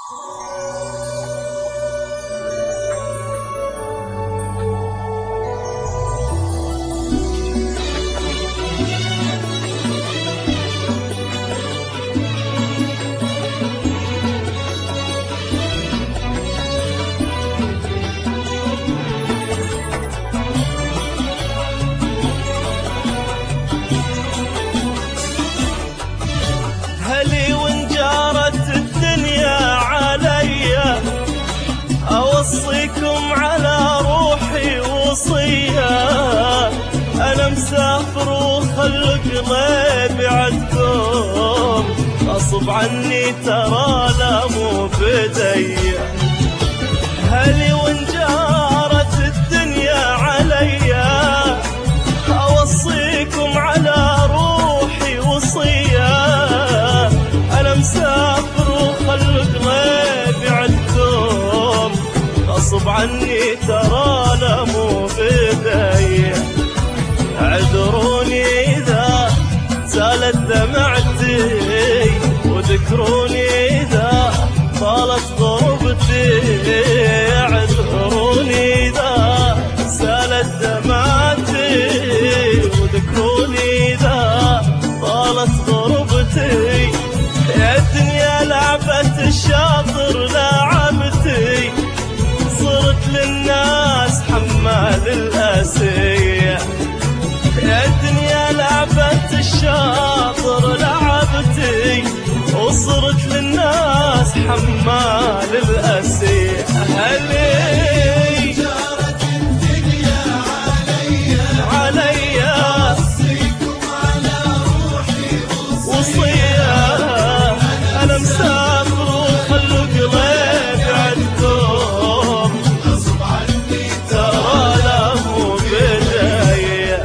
هلي وإن جارت الدنيا عليا أوصيكم على روحي وصية. أنا مسافر وخلق قلبي عدكم، غصب عني ترى لا مو بديا. هلي وإن جارت الدنيا عليا أوصيكم على روحي وصية. أنا مسافر وخلق غيبي عدكم، غصب عني ترى لا مو بديا. اعذروني إذا زالت دمعتي، وذكروني إذا طالت غربتي. اعذروني إذا زالت دمعتي، وذكروني إذا طالت غربتي. يا الدنيا لعبة الشاطر لعبتي، صرت للناس حمال الأسية. يا الدنيا لعبة الشاطر لعبتي، وصرت للناس حمال الأسية. هلي جارت الدنيا عليا أوصيكم على روحي وصية. أنا مسافر وخلق قلبي عدكم، غصب عني ترى لا مو بداية.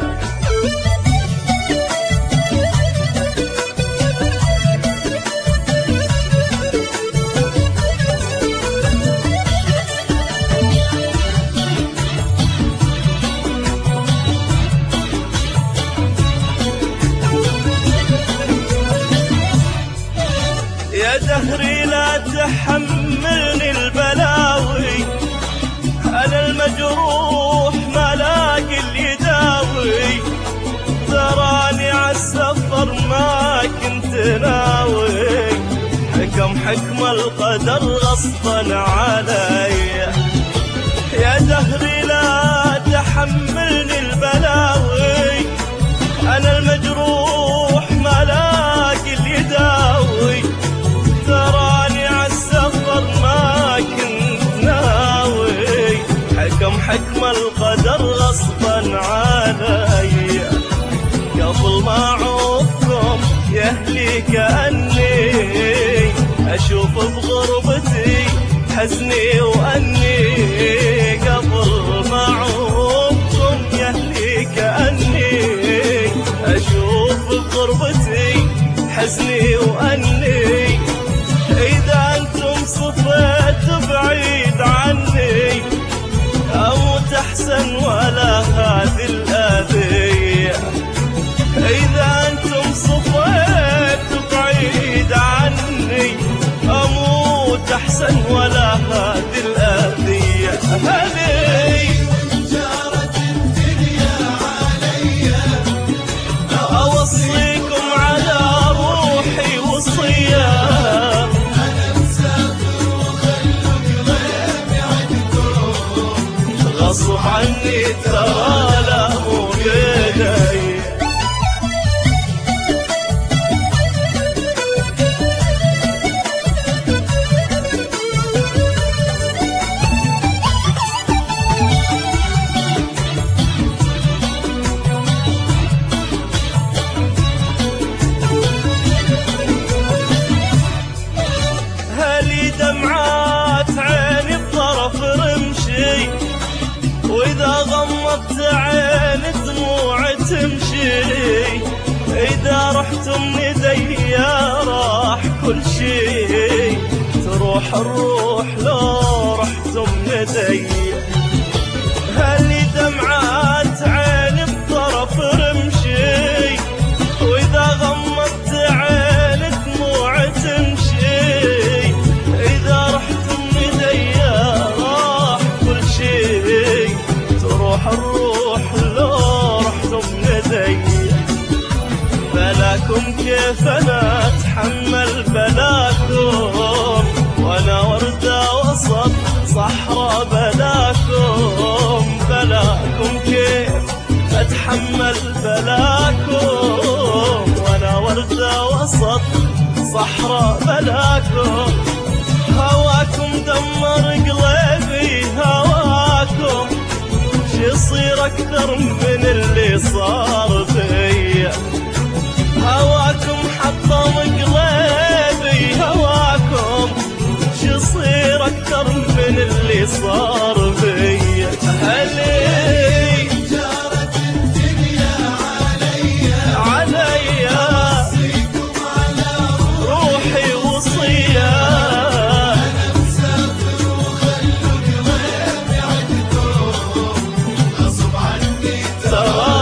يا دهري لا تحملني البلاوي، أنا المجروح ما لاقي اللي يداوي. تراني عالسفر ما كنت ناوي، حكم القدر غصبا علي. يا دهري لا تحملني البلاوي، أنا المجروح ما لاقي اللي يداوي. تراني عالسفر ما كنت ناوي، حكم القدر غصبا علي. قبل ما أعوفكم يا أهلي كأني أشوف بغربتي حزني وأني. قبل ما أعوفكم يا أهلي كأني أشوف بغربتي حزني وأني. إذا أنتم صفيت بعيد عني أموت أحسن ولا هذه الأذية. إذا أنتم صفيت بعيد عني أموت أحسن ولا هذه الأذية. هلي جارت الدنيا عليا أوصيكم على روحي وصية. أنا مسافر وخلق غيبي عدكم، غصب عني ترى لا مو بداية. هلي دمعات عيني بطرف رمشي، وإذا غمضت عيني دموع تمشي. إذا رحت من ايديا راح كل شي، تروح الروح لو رحت من ايديا. هلي دمعات عيني بطرف رمشي، وإذا غمضت عيني دموع تمشي. إذا صحراء بلاكم كيف أتحمل بلاكم وأنا وردة وسط صحراء بلاكم. هواكم دمر قلبي هواكم، شي يصير أكثر من اللي صار فيا. هواكم حطم قلبي هواكم، شي يصير أكثر من اللي صار فيا. هلي جارت الدنيا عليا وصيكم على روحي وصية. أنا مسافر وخلوا قلبي عندكم غصب عني ترى